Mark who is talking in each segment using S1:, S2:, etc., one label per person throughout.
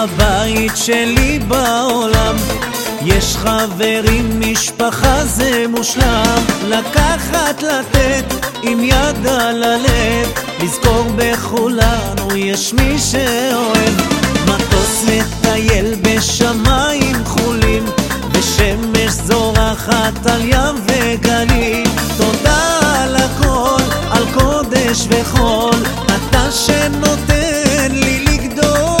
S1: הבית שלי בעולם, יש חברים, משפחה, זה מושלם. לקחת, לתת, עם יד על הלב, לזכור בכולנו יש מי שאוהב. מטוס מטייל בשמיים חולים, ושמש זורחת על ים וגלים. תודה על הכל, על קודש וחול, אתה שנותן לי לגדול.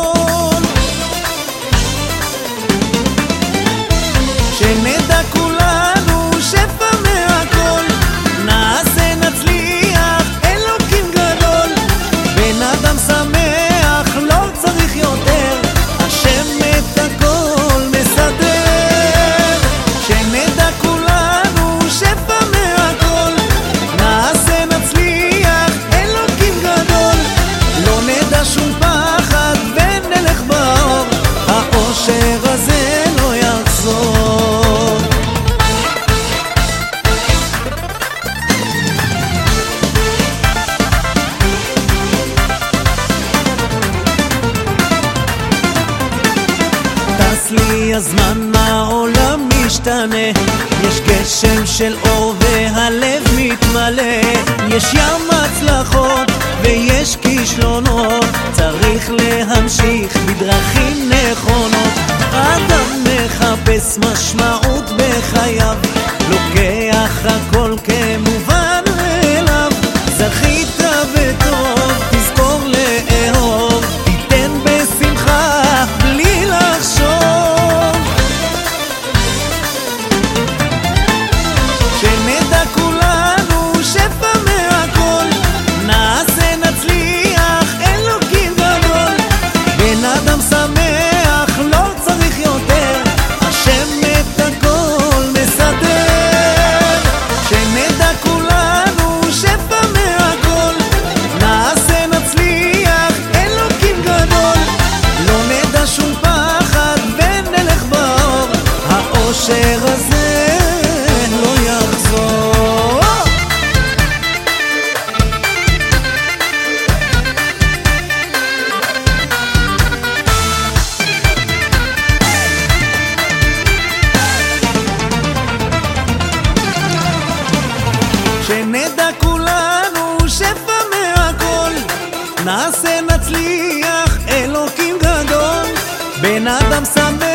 S1: שנדע כולנו שפע מהכל, נעשה נצליח, אלוקים גדול. בן אדם שמח, לא צריך יותר, השם את הכל מסדר. שנדע כולנו שפע מהכל, נעשה נצליח, אלוקים גדול. לא נדע שום פחד ונלך באור, האושר הזה לא יחזור. טס לי הזמן, העולם משתנה, יש גשם של אור והלב מתמלא. יש ים הצלחות ויש כישלונות, צריך להמשיך בדרכים נכונות. אדם מחפש משמעות בחייו, לוקח הכל כמובן מאליו. זכית בטוב, תזכור לאהוב, תיתן בשמחה בלי לחשוב. שנדע כולנו שפע מהכל, נעשה נצליח, אלוקים גדול. בן אדם שמח, לא צריך יותר, השם את הכל מסדר. שנדע כולנו שפע מהכל, נעשה נצליח, אלוקים גדול. לא נדע שום פחד ונלך באור, האושר הזה לא יחזור. שנדע כולנו שפע מהכל, נעשה נצליח, אלוקים גדול. בן אדם שמח,